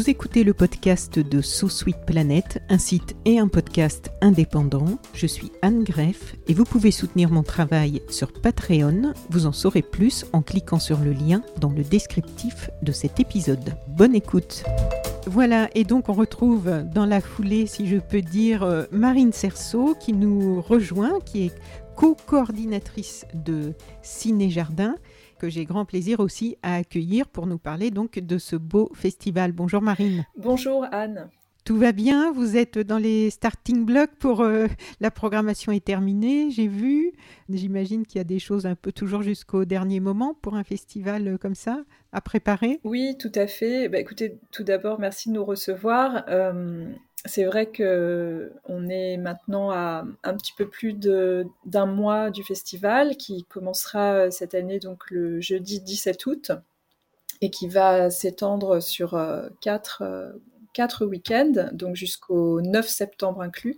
Vous écoutez le podcast de So Sweet Planet, un site et un podcast indépendant. Je suis Anne Greff et vous pouvez soutenir mon travail sur Patreon. Vous en saurez plus en cliquant sur le lien dans le descriptif de cet épisode. Bonne écoute. Voilà, et donc on retrouve dans la foulée, si je peux dire, Marine Cerceau qui nous rejoint, qui est co-coordinatrice de Ciné Jardin, que j'ai grand plaisir aussi à accueillir pour nous parler donc de ce beau festival. Bonjour Marine. Bonjour Anne. Tout va bien, vous êtes dans les starting blocks pour la programmation est terminée, j'ai vu. J'imagine qu'il y a des choses un peu toujours jusqu'au dernier moment pour un festival comme ça à préparer. Oui, tout à fait. Écoutez, tout d'abord, merci de nous recevoir. C'est vrai qu'on est maintenant à un petit peu plus d'un mois du festival qui commencera cette année donc le jeudi 17 août et qui va s'étendre sur quatre week-ends, donc jusqu'au 9 septembre inclus.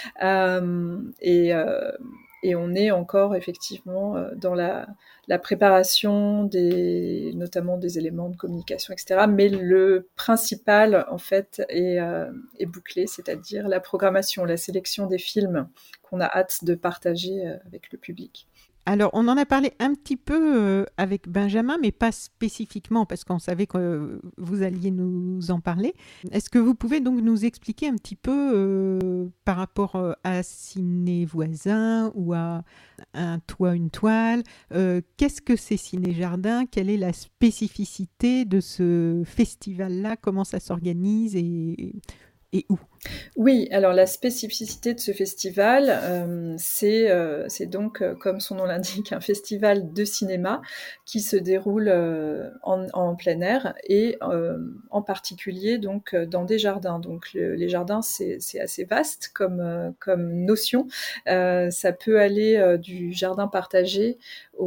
Et on est encore effectivement dans la préparation notamment des éléments de communication, etc. Mais le principal, en fait, est bouclé, c'est-à-dire la programmation, la sélection des films qu'on a hâte de partager avec le public. Alors, on en a parlé un petit peu avec Benjamin, mais pas spécifiquement, parce qu'on savait que vous alliez nous en parler. Est-ce que vous pouvez donc nous expliquer un petit peu par rapport à Ciné Voisin ou à Un toit, une toile, qu'est-ce que c'est Ciné Jardin? Quelle est la spécificité de ce festival-là? Comment ça s'organise et où? Oui, alors la spécificité de ce festival, c'est donc, comme son nom l'indique, un festival de cinéma qui se déroule en plein air et en particulier donc dans des jardins. Donc les jardins, c'est assez vaste comme notion. Ça peut aller du jardin partagé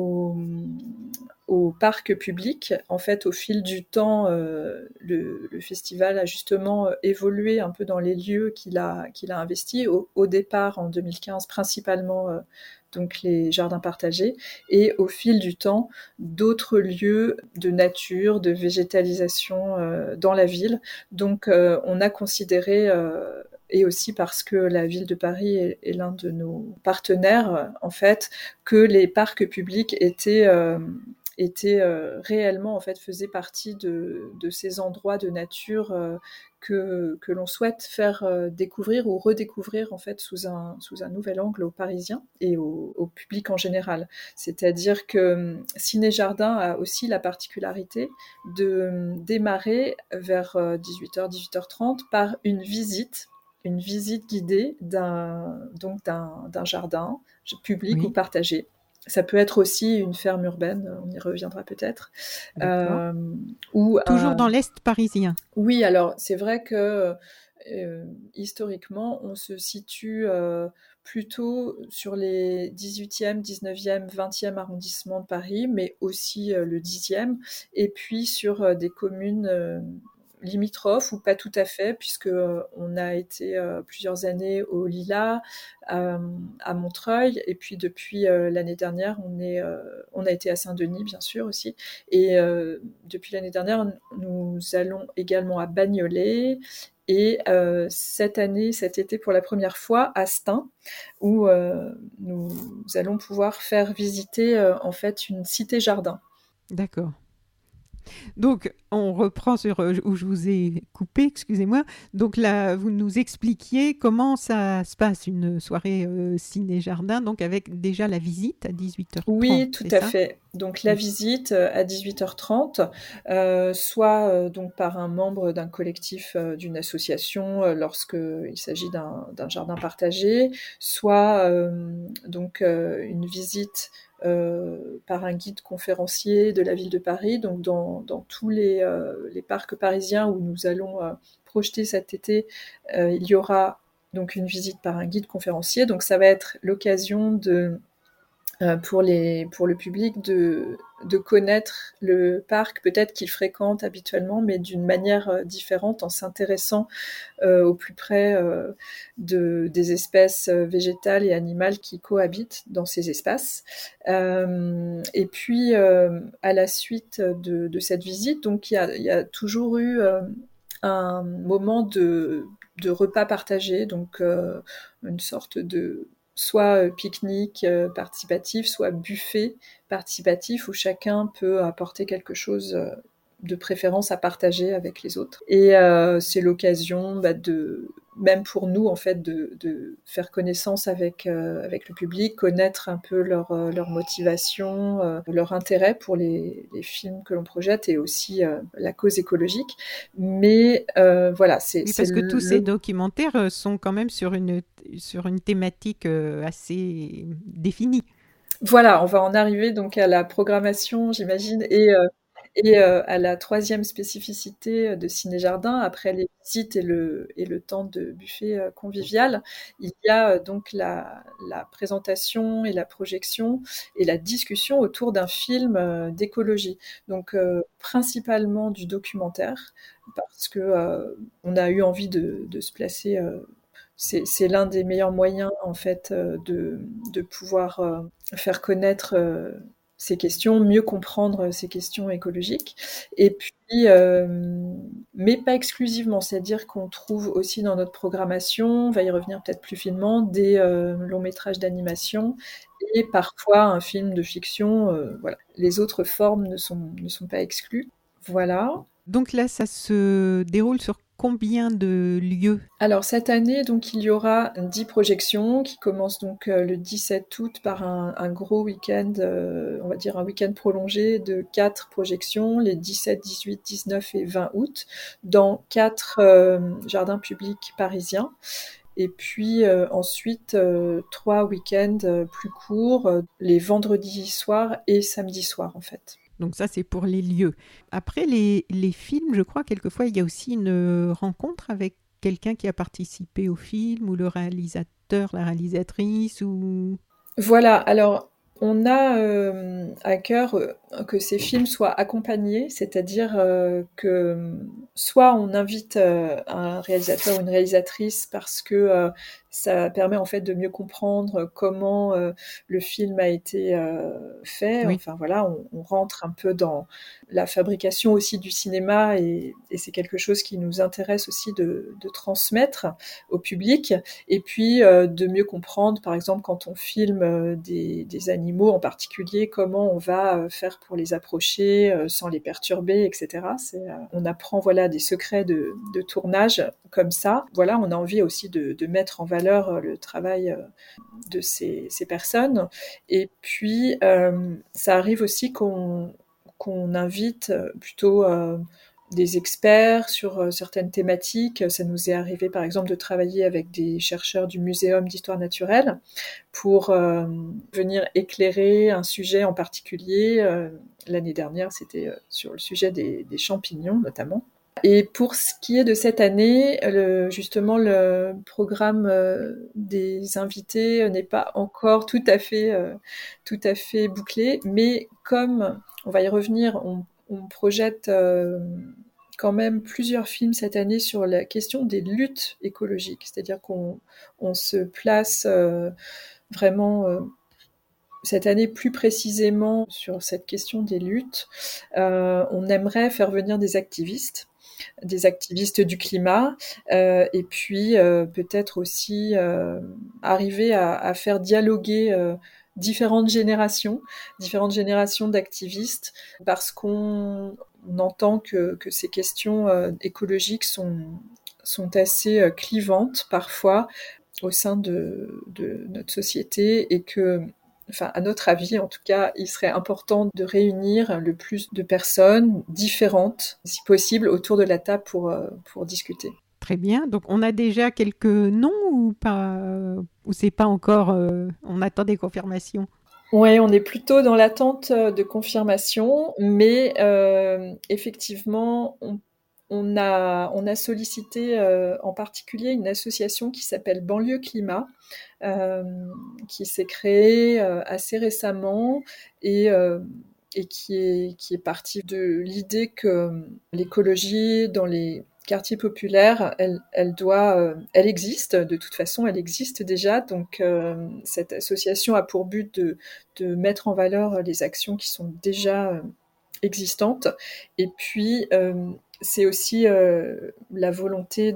au parc public. En fait, au fil du temps, le festival a justement évolué un peu dans les lieux qu'il a investis. Au départ, en 2015, principalement donc les jardins partagés, et au fil du temps, d'autres lieux de nature, de végétalisation dans la ville. Donc, on a considéré et aussi parce que la ville de Paris est l'un de nos partenaires, en fait, que les parcs publics étaient réellement, en fait, faisaient partie de ces endroits de nature que l'on souhaite faire découvrir ou redécouvrir, en fait, sous un nouvel angle aux Parisiens et au public en général. C'est-à-dire que Ciné Jardin a aussi la particularité de démarrer vers 18h, 18h30 par une visite guidée d'un jardin public ou Oui, partagé. Ça peut être aussi une ferme urbaine, on y reviendra peut-être. d'accord. Ou Toujours dans l'Est parisien. Oui, alors c'est vrai que historiquement, on se situe plutôt sur les 18e, 19e, 20e arrondissements de Paris, mais aussi le 10e, et puis sur des communes limitrophes ou pas tout à fait, puisque on a été plusieurs années au Lilas, à Montreuil, et puis depuis l'année dernière, on a été à Saint-Denis, bien sûr aussi, et depuis l'année dernière, nous allons également à Bagnolet, et cet été, pour la première fois, à Stein, où nous allons pouvoir faire visiter en fait une cité-jardin. D'accord. Donc, on reprend sur où je vous ai coupé, excusez-moi. Donc là, vous nous expliquiez comment ça se passe, une soirée ciné-jardin, donc avec déjà la visite à 18h30, Oui, tout c'est à ça? fait. Donc la Mm. visite à 18h30, soit donc par un membre d'un collectif, d'une association, lorsqu'il s'agit d'un jardin partagé, soit donc une visite par un guide conférencier de la ville de Paris. Donc dans tous les parcs parisiens où nous allons projeter cet été, il y aura donc une visite par un guide conférencier. Donc ça va être l'occasion pour le public de connaître le parc, peut-être qu'il fréquente habituellement, mais d'une manière différente, en s'intéressant au plus près des espèces végétales et animales qui cohabitent dans ces espaces. Et puis, à la suite de cette visite, donc il y a toujours eu un moment de repas partagé, donc une sorte de soit pique-nique participatif, soit buffet participatif où chacun peut apporter quelque chose de préférence à partager avec les autres. Et c'est l'occasion de, même pour nous en fait, de faire connaissance avec le public, connaître un peu leur motivation, leur intérêt pour les films que l'on projette et aussi la cause écologique. Mais voilà, Oui, c'est parce que tous ces documentaires sont quand même sur une thématique assez définie. Voilà, on va en arriver donc à la programmation, j'imagine, et à la troisième spécificité de Ciné Jardin, après les visites et le temps de buffet convivial, il y a donc la présentation et la projection et la discussion autour d'un film d'écologie. Donc principalement du documentaire, parce que on a eu envie de se placer. C'est l'un des meilleurs moyens en fait de pouvoir faire connaître ces questions, mieux comprendre ces questions écologiques. Et puis, mais pas exclusivement, c'est-à-dire qu'on trouve aussi dans notre programmation, on va y revenir peut-être plus finement, des longs métrages d'animation et parfois un film de fiction. Voilà. Les autres formes ne sont pas exclues. Voilà. Donc là, ça se déroule sur combien de lieux? Alors cette année, donc il y aura 10 projections qui commencent donc le 17 août par un gros week-end, on va dire un week-end prolongé de 4 projections, les 17, 18, 19 et 20 août, dans 4 jardins publics parisiens. Et puis ensuite 3 week-ends plus courts, les vendredis soirs et samedis soirs en fait. Donc ça, c'est pour les lieux. Après, les films, je crois, quelquefois, il y a aussi une rencontre avec quelqu'un qui a participé au film, ou le réalisateur, la réalisatrice, ou... Voilà, alors on a à cœur que ces films soient accompagnés, c'est-à-dire que soit on invite un réalisateur ou une réalisatrice parce que ça permet en fait de mieux comprendre comment le film a été fait. Oui, Enfin voilà, on rentre un peu dans la fabrication aussi du cinéma et c'est quelque chose qui nous intéresse aussi de transmettre au public. Et puis de mieux comprendre, par exemple, quand on filme des animaux en particulier, comment on va faire pour les approcher sans les perturber, etc. On apprend voilà des secrets de tournage comme ça. Voilà, on a envie aussi de mettre en valeur le travail de ces personnes. Et puis, ça arrive aussi qu'on invite plutôt des experts sur certaines thématiques. Ça nous est arrivé par exemple de travailler avec des chercheurs du Muséum d'histoire naturelle pour venir éclairer un sujet en particulier. L'année dernière, c'était sur le sujet des champignons notamment. Et pour ce qui est de cette année, justement, le programme des invités n'est pas encore tout à fait bouclé, mais comme on va y revenir, on projette quand même plusieurs films cette année sur la question des luttes écologiques, c'est-à-dire qu'on se place vraiment cette année plus précisément sur cette question des luttes. On aimerait faire venir des activistes du climat, et puis peut-être aussi arriver à faire dialoguer différentes générations d'activistes, parce qu'on entend que ces questions écologiques sont assez clivantes parfois au sein de notre société et que, enfin, à notre avis, en tout cas, il serait important de réunir le plus de personnes différentes, si possible, autour de la table pour discuter. très bien. Donc on a déjà quelques noms ou pas, ou c'est pas encore, on attend des confirmations. Ouais, on est plutôt dans l'attente de confirmation, mais effectivement, on a sollicité en particulier une association qui s'appelle Banlieue Climat, euh, qui s'est créée assez récemment et, euh, et qui est partie de l'idée que l'écologie dans les quartiers populaires, elle existe, de toute façon, elle existe déjà. Donc, cette association a pour but de mettre en valeur les actions qui sont déjà existantes et puis c'est aussi la volonté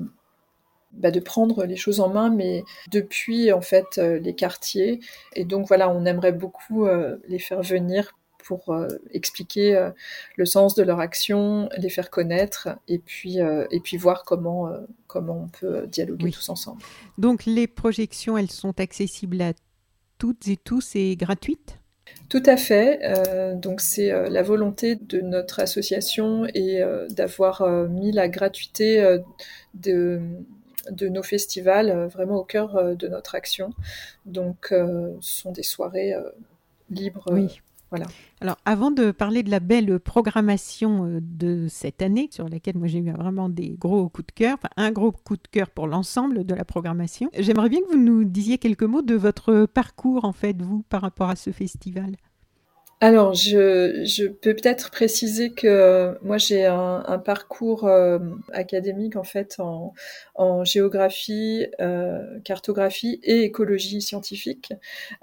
de prendre les choses en main, mais depuis en fait les quartiers. Et donc voilà, on aimerait beaucoup les faire venir pour expliquer le sens de leur action, les faire connaître, et puis voir comment on peut dialoguer Oui. tous ensemble. Donc les projections, elles sont accessibles à toutes et tous et gratuites? Tout à fait. Donc c'est la volonté de notre association et d'avoir mis la gratuité de, de nos festivals vraiment au cœur de notre action. Donc ce sont des soirées libres. Oui. Voilà. Alors, avant de parler de la belle programmation de cette année, sur laquelle moi j'ai eu vraiment des gros coups de cœur, enfin un gros coup de cœur pour l'ensemble de la programmation, j'aimerais bien que vous nous disiez quelques mots de votre parcours, en fait, vous, par rapport à ce festival. Alors, je peux peut-être préciser que moi j'ai un parcours académique en fait en géographie, cartographie et écologie scientifique.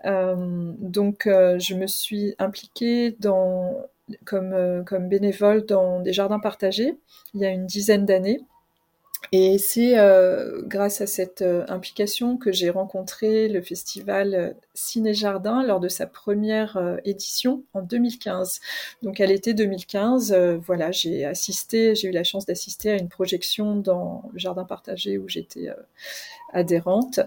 Donc, je me suis impliquée comme bénévole dans des jardins partagés il y a une dizaine d'années. Et c'est grâce à cette implication que j'ai rencontré le festival Ciné-Jardin lors de sa première édition en 2015. Donc à l'été 2015, voilà, j'ai eu la chance d'assister à une projection dans le jardin partagé où j'étais adhérente.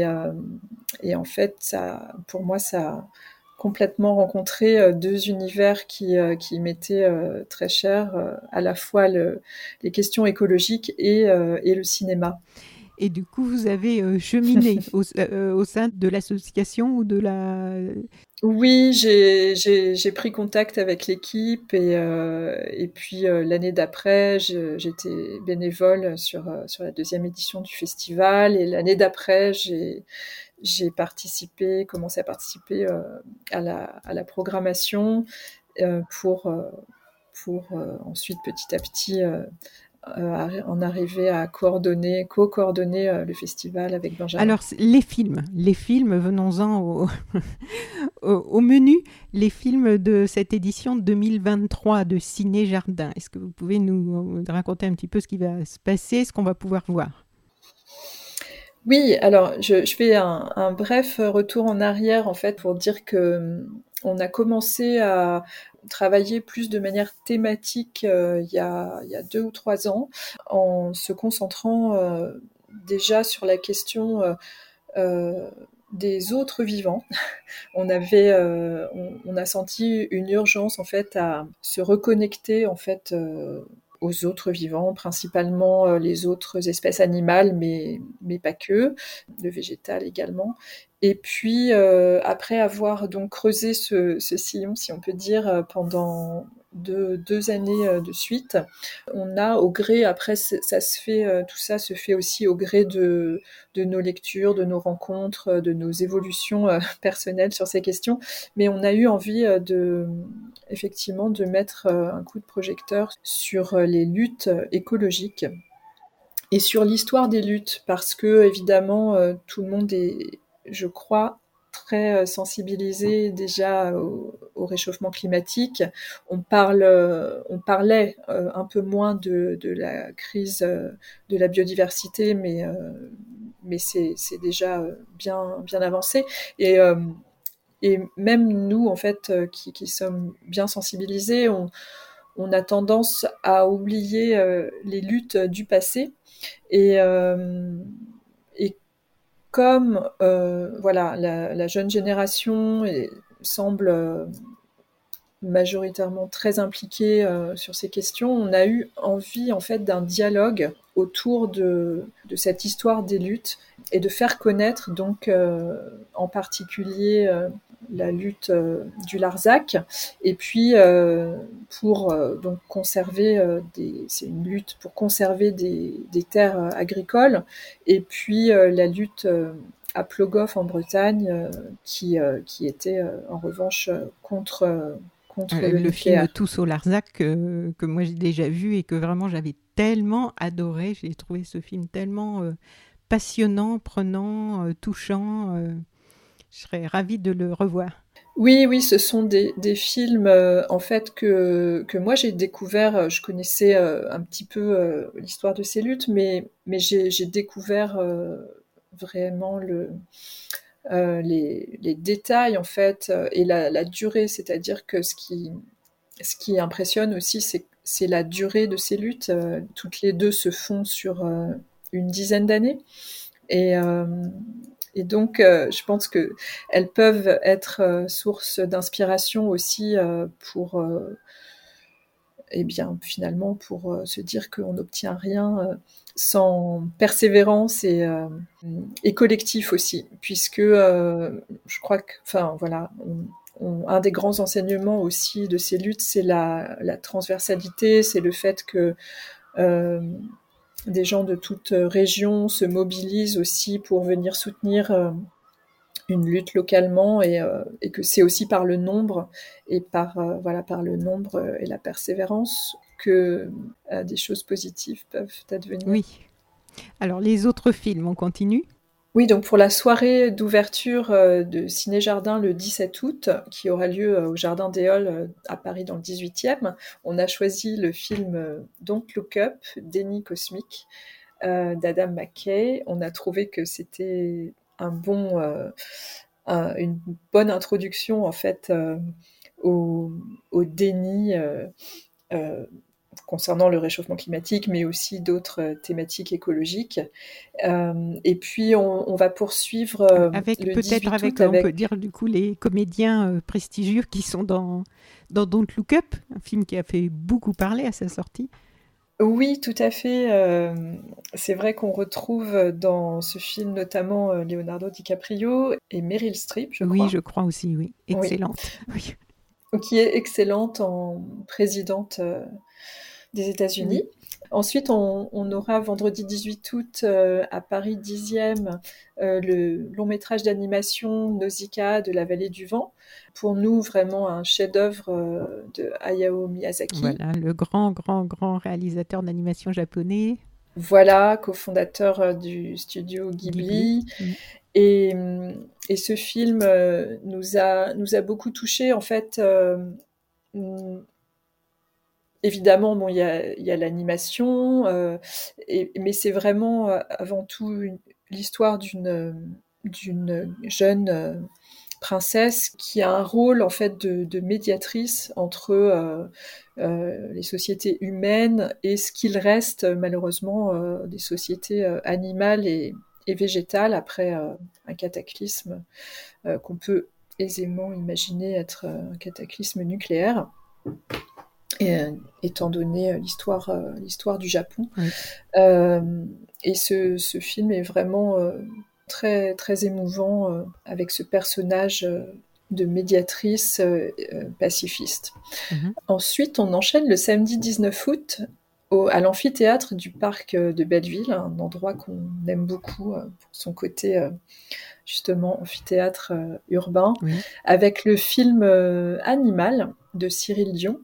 Et en fait, pour moi, ça a complètement rencontré deux univers qui m'étaient très chers, à la fois les questions écologiques et le cinéma. Et du coup, vous avez cheminé au sein de l'association ou de la... Oui, j'ai pris contact avec l'équipe et puis l'année d'après, j'étais bénévole sur la deuxième édition du festival et l'année d'après, j'ai commencé à participer à la programmation pour ensuite petit à petit en arriver à co-coordonner le festival avec Benjamin. Alors, les films, venons-en au menu, les films de cette édition 2023 de Ciné Jardin. Est-ce que vous pouvez nous raconter un petit peu ce qui va se passer, ce qu'on va pouvoir voir? Oui, alors je fais un bref retour en arrière en fait pour dire que on a commencé à travailler plus de manière thématique il y a 2 ou 3 ans en se concentrant déjà sur la question euh, des autres vivants. On a senti une urgence en fait à se reconnecter en fait aux autres vivants, principalement les autres espèces animales, mais pas que, le végétal également. Et puis après avoir donc creusé ce sillon, si on peut dire, pendant deux années de suite, on a au gré, après ça se fait, tout ça se fait aussi au gré de nos lectures, de nos rencontres, de nos évolutions personnelles sur ces questions, mais on a eu envie effectivement de mettre un coup de projecteur sur les luttes écologiques et sur l'histoire des luttes, parce que évidemment tout le monde est, je crois, très sensibilisé déjà au réchauffement climatique. On parlait un peu moins de la crise de la biodiversité, mais c'est déjà bien avancé. Et même nous, en fait, qui sommes bien sensibilisés, on a tendance à oublier les luttes du passé. Et, euh, et comme voilà, la jeune génération semble majoritairement très impliquée sur ces questions, on a eu envie en fait d'un dialogue autour de cette histoire des luttes et de faire connaître donc en particulier la lutte du Larzac et puis pour donc conserver c'est une lutte pour conserver des terres agricoles et puis la lutte à Plogoff en Bretagne qui était en revanche contre le Le film nucléaire. Tous au Larzac que moi j'ai déjà vu et que vraiment j'avais tellement adoré. J'ai trouvé ce film tellement passionnant, prenant, touchant. Je serais ravie de le revoir. Oui, oui, ce sont des films en fait que moi j'ai découvert. Je connaissais un petit peu l'histoire de ces luttes, mais j'ai découvert vraiment les détails en fait et la durée. C'est-à-dire que ce qui impressionne aussi, c'est la durée de ces luttes. Toutes les deux se font sur une dizaine d'années. Et, euh, et donc, je pense que elles peuvent être source d'inspiration aussi pour, eh bien, finalement, pour se dire qu'on n'obtient rien sans persévérance et collectif aussi, puisque je crois que, enfin, voilà, un des grands enseignements aussi de ces luttes, c'est la transversalité, c'est le fait que euh, des gens de toute région se mobilisent aussi pour venir soutenir une lutte localement et que c'est aussi par le nombre et par le nombre et la persévérance que des choses positives peuvent advenir. Oui. Alors, les autres films, on continue? Oui, donc pour la soirée d'ouverture de Ciné Jardin le 17 août, qui aura lieu au Jardin des Halles à Paris dans le 18e, on a choisi le film Don't Look Up, Déni cosmique, d'Adam McKay. On a trouvé que c'était une bonne introduction en fait au, au déni euh, concernant le réchauffement climatique, mais aussi d'autres thématiques écologiques. Et puis on va poursuivre Avec le peut-être 18 avec, août on peut avec. dire du coup les comédiens prestigieux qui sont dans Don't Look Up, un film qui a fait beaucoup parler à sa sortie. Oui, tout à fait. C'est vrai qu'on retrouve dans ce film notamment Leonardo DiCaprio et Meryl Streep, je Oui, crois. je crois aussi, oui. Oui, Excellente. Oui. qui est excellente en présidente des Oui. États-Unis. Ensuite, on aura vendredi 18 août à Paris 10e le long métrage d'animation Nausicaa de la vallée du vent. Pour nous, vraiment un chef-d'œuvre de Hayao Miyazaki. Voilà, le grand, grand, grand réalisateur d'animation japonais, Voilà, cofondateur du studio Ghibli. Ghibli. Mm. Et, et ce film nous a beaucoup touchés. En fait, évidemment, bon, il y a l'animation, mais c'est vraiment avant tout l'histoire d'une jeune princesse qui a un rôle en fait de médiatrice entre les sociétés humaines et ce qu'il reste malheureusement des sociétés animales et végétales après un cataclysme qu'on peut aisément imaginer être un cataclysme nucléaire. Et, étant donné l'histoire du Japon. Oui. Euh, et ce film est vraiment très, très émouvant avec ce personnage de médiatrice pacifiste. Mhm. Ensuite, on enchaîne le samedi 19 août à l'amphithéâtre du parc de Belleville, un endroit qu'on aime beaucoup pour son côté justement amphithéâtre urbain, Oui. avec le film Animal de Cyril Dion.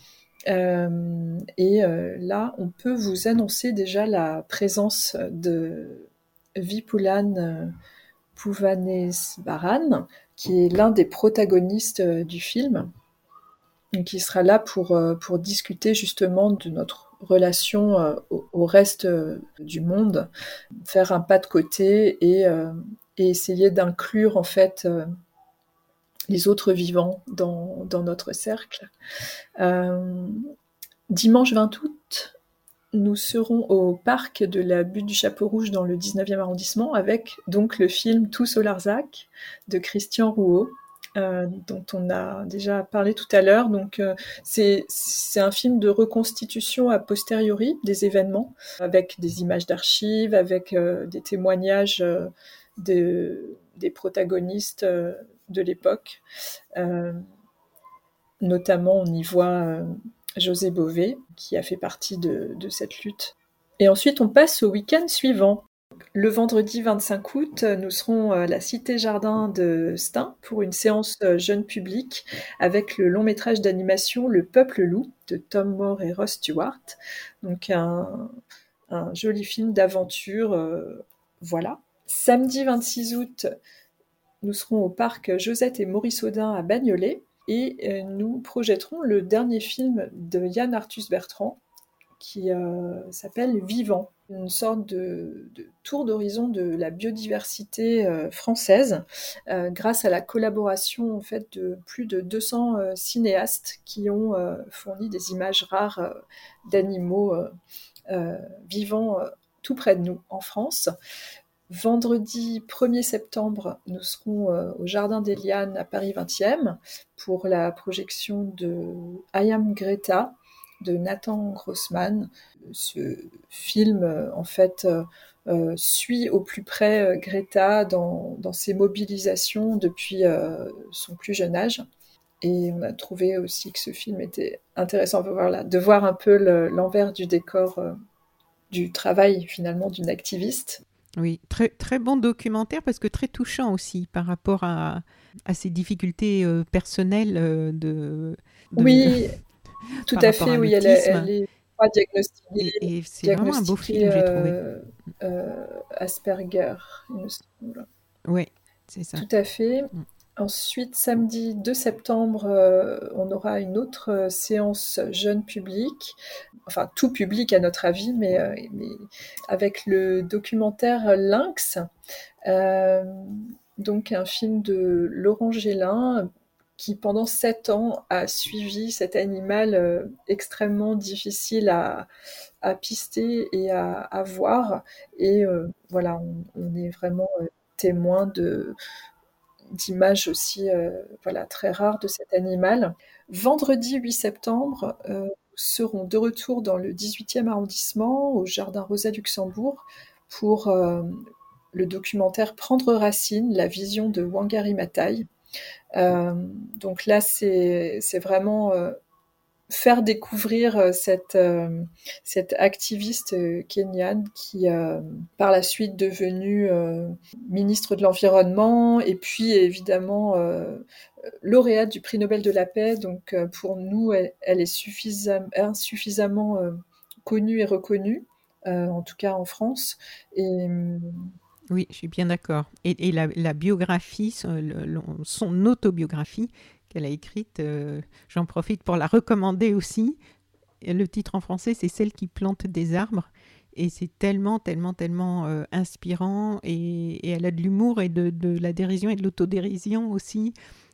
Là, on peut vous annoncer déjà la présence de Vipulan Puvanesvaran, qui est l'un des protagonistes du film, et qui sera là pour discuter justement de notre relation au reste du monde, faire un pas de côté et essayer d'inclure en fait les autres vivants dans notre cercle. Euh, Dimanche 20 août, nous serons au parc de la Butte du Chapeau Rouge dans le 19e arrondissement avec donc le film Tous au Larzac de Christian Rouault, dont on a déjà parlé tout à l'heure. Donc c'est un film de reconstitution a posteriori des événements, avec des images d'archives, avec des témoignages des protagonistes de l'époque. Euh, Notamment, on y voit José Bové, qui a fait partie de cette lutte. Et ensuite, on passe au week-end suivant. Le vendredi 25 août, nous serons à la Cité Jardin de Stein pour une séance jeune public avec le long métrage d'animation Le Peuple Loup de Tom Moore et Ross Stewart. Donc un joli film d'aventure. Voilà. Samedi 26 août, nous serons au parc Josette et Maurice Audin à Bagnolet et nous projetterons le dernier film de Yann Arthus Bertrand qui s'appelle Vivant, une sorte de tour d'horizon de la biodiversité française grâce à la collaboration en fait, de plus de 200 cinéastes qui ont fourni des images rares d'animaux vivants tout près de nous en France. Vendredi 1er septembre, nous serons au Jardin des Lianes à Paris 20e pour la projection de I Am Greta de Nathan Grossman. Ce film, en fait, suit au plus près Greta dans ses mobilisations depuis son plus jeune âge. Et on a trouvé aussi que ce film était intéressant de voir un peu l'envers du décor du travail finalement d'une activiste. Oui, très, très bon documentaire parce que très touchant aussi par rapport à ses difficultés personnelles Oui, tout par à rapport fait, à oui, elle l'autisme. est pas diagnostiquée, Et c'est vraiment un beau film, j'ai trouvé. Asperger, il me semble. Oui, c'est ça. Tout à fait. Mm. Ensuite, samedi 2 septembre, on aura une autre séance jeune public, enfin tout public à notre avis, mais avec le documentaire Lynx, donc un film de Laurent Gélin qui pendant 7 ans a suivi cet animal extrêmement difficile à pister et à voir. Et voilà, on est vraiment témoin d'images aussi voilà, très rares de cet animal. Vendredi 8 septembre, nous serons de retour dans le 18e arrondissement, au Jardin Rosa Luxembourg, pour le documentaire Prendre racine, la vision de Wangari Maathai. Donc là, c'est vraiment faire découvrir cette activiste kenyane qui par la suite devenue ministre de l'Environnement et puis évidemment lauréate du prix Nobel de la paix. Donc pour nous, elle est insuffisamment connue et reconnue, en tout cas en France. Et Oui, je suis bien d'accord. Et la biographie, son autobiographie qu'elle a écrite, j'en profite pour la recommander aussi. Et le titre en français, c'est Celle qui plante des arbres. Et c'est tellement, tellement, tellement inspirant. Et elle a de l'humour et de la dérision et de l'autodérision aussi.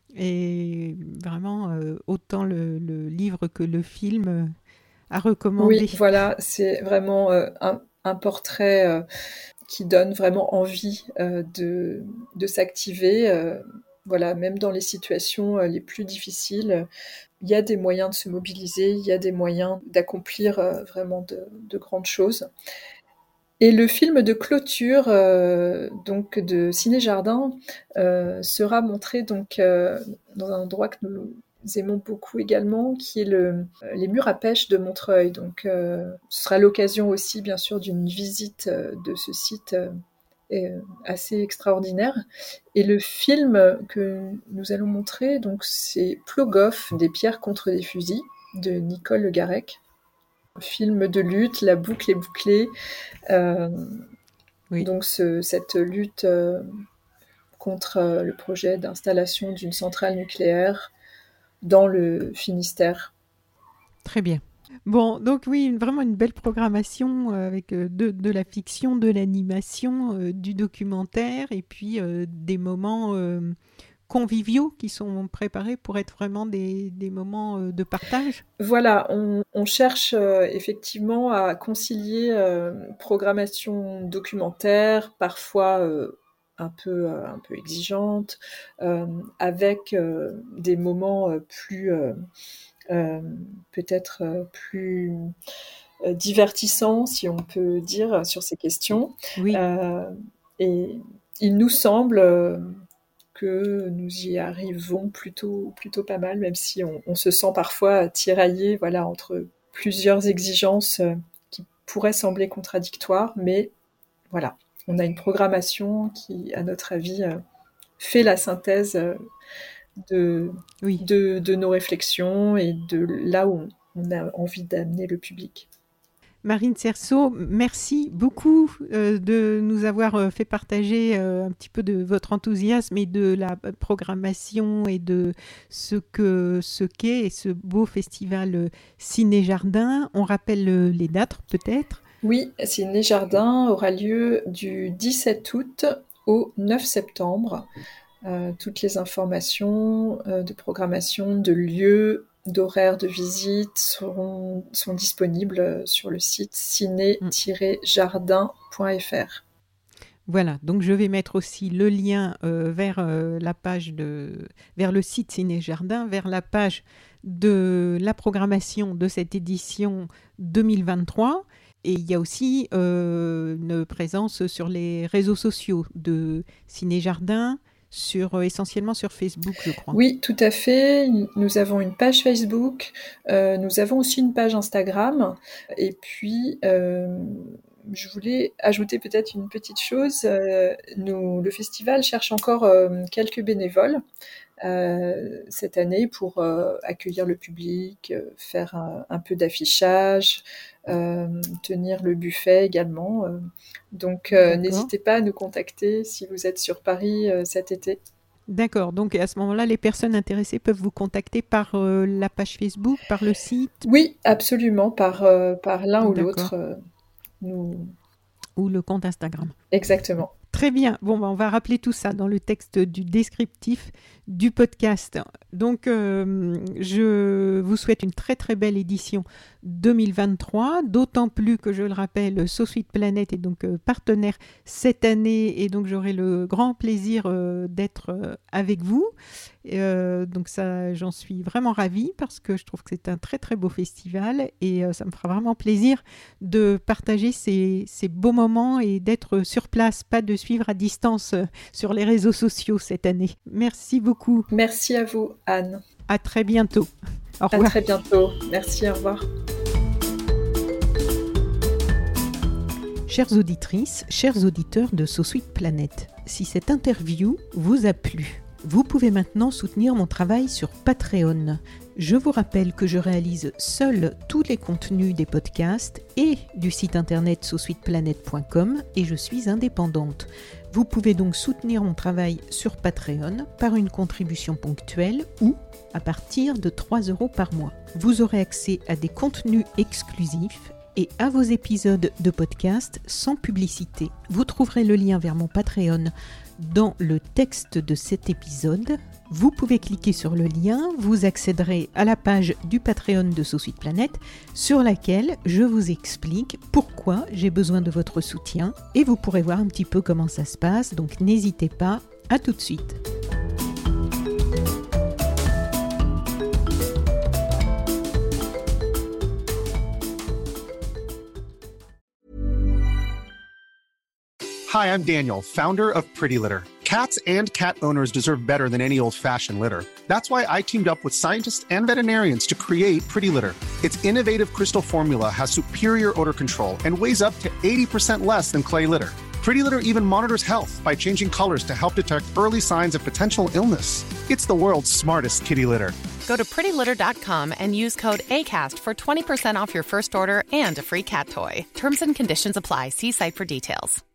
Et vraiment, autant le livre que le film à oui, recommander. voilà, c'est vraiment un portrait qui donne vraiment envie de s'activer. Voilà, même dans les situations les plus difficiles, il y a des moyens de se mobiliser, il y a des moyens d'accomplir vraiment de grandes choses. Et le film de clôture donc de Ciné Jardin sera montré donc dans un endroit que nous aimons beaucoup également, qui est les murs à pêche de Montreuil. Donc ce sera l'occasion aussi bien sûr d'une visite de ce site assez extraordinaire. Et le film que nous allons montrer, donc c'est Plogoff, des pierres contre des fusils de Nicole Le Garec. Film de lutte, la boucle est bouclée. Euh, Oui, donc cette lutte contre le projet d'installation d'une centrale nucléaire dans le Finistère. très bien. Bon, donc oui, vraiment une belle programmation avec de la fiction, de l'animation, du documentaire et puis des moments conviviaux qui sont préparés pour être vraiment des moments de partage. Voilà, on cherche effectivement à concilier programmation documentaire, parfois un peu exigeante, avec des moments plus euh, peut-être plus divertissants, si on peut dire, sur ces questions. Oui, Euh, et il nous semble que nous y arrivons plutôt pas mal, même si on se sent parfois tiraillé voilà, entre plusieurs exigences qui pourraient sembler contradictoires, mais voilà, on a une programmation qui, à notre avis, fait la synthèse de, oui. de nos réflexions et de là où on a envie d'amener le public. Marine Cerceau, merci beaucoup de nous avoir fait partager un petit peu de votre enthousiasme et de la programmation et de ce qu'est ce beau festival Ciné-Jardin. On rappelle les dates peut-être? Oui, Ciné-Jardin aura lieu du 17 août au 9 septembre. Toutes les informations de programmation, de lieux, d'horaires de visite sont disponibles sur le site ciné-jardin.fr. Voilà, donc je vais mettre aussi le lien vers la page vers le site Ciné-Jardin, vers la page de la programmation de cette édition 2023. Et il y a aussi une présence sur les réseaux sociaux de Ciné-Jardin, essentiellement sur Facebook, je crois. Oui, tout à fait. Nous avons une page Facebook, nous avons aussi une page Instagram. Et puis, je voulais ajouter peut-être une petite chose. Le festival cherche encore quelques bénévoles cette année pour accueillir le public, faire un peu d'affichage, tenir le buffet également. Donc n'hésitez pas à nous contacter si vous êtes sur Paris cet été. D'accord, donc à ce moment-là, les personnes intéressées peuvent vous contacter par la page Facebook, par le site? Oui, absolument, par l'un ou l'autre. Ou le compte Instagram. Exactement. Très bien. Bon, on va rappeler tout ça dans le texte du descriptif du podcast. Donc, je vous souhaite une très très belle édition 2023, d'autant plus que, je le rappelle, So Sweet Planet est donc partenaire cette année et donc j'aurai le grand plaisir d'être avec vous. Donc ça, j'en suis vraiment ravie parce que je trouve que c'est un très très beau festival et ça me fera vraiment plaisir de partager ces beaux moments et d'être sur place, pas de suivre à distance sur les réseaux sociaux cette année. Merci beaucoup. Merci à vous, Anne. À très bientôt. Au revoir. À très bientôt. Merci, au revoir. Chères auditrices, chers auditeurs de So Sweet Planet, si cette interview vous a plu, vous pouvez maintenant soutenir mon travail sur Patreon. Je vous rappelle que je réalise seule tous les contenus des podcasts et du site internet sosweetplanet.com et je suis indépendante. Vous pouvez donc soutenir mon travail sur Patreon par une contribution ponctuelle ou à partir de 3 € par mois. Vous aurez accès à des contenus exclusifs et à vos épisodes de podcast sans publicité. Vous trouverez le lien vers mon Patreon dans le texte de cet épisode. Vous pouvez cliquer sur le lien, vous accéderez à la page du Patreon de So Sweet Planet sur laquelle je vous explique pourquoi j'ai besoin de votre soutien et vous pourrez voir un petit peu comment ça se passe, donc n'hésitez pas, à tout de suite. Hi, I'm Daniel, founder of Pretty Litter. Cats and cat owners deserve better than any old-fashioned litter. That's why I teamed up with scientists and veterinarians to create Pretty Litter. Its innovative crystal formula has superior odor control and weighs up to 80% less than clay litter. Pretty Litter even monitors health by changing colors to help detect early signs of potential illness. It's the world's smartest kitty litter. Go to prettylitter.com and use code ACAST for 20% off your first order and a free cat toy. Terms and conditions apply. See site for details.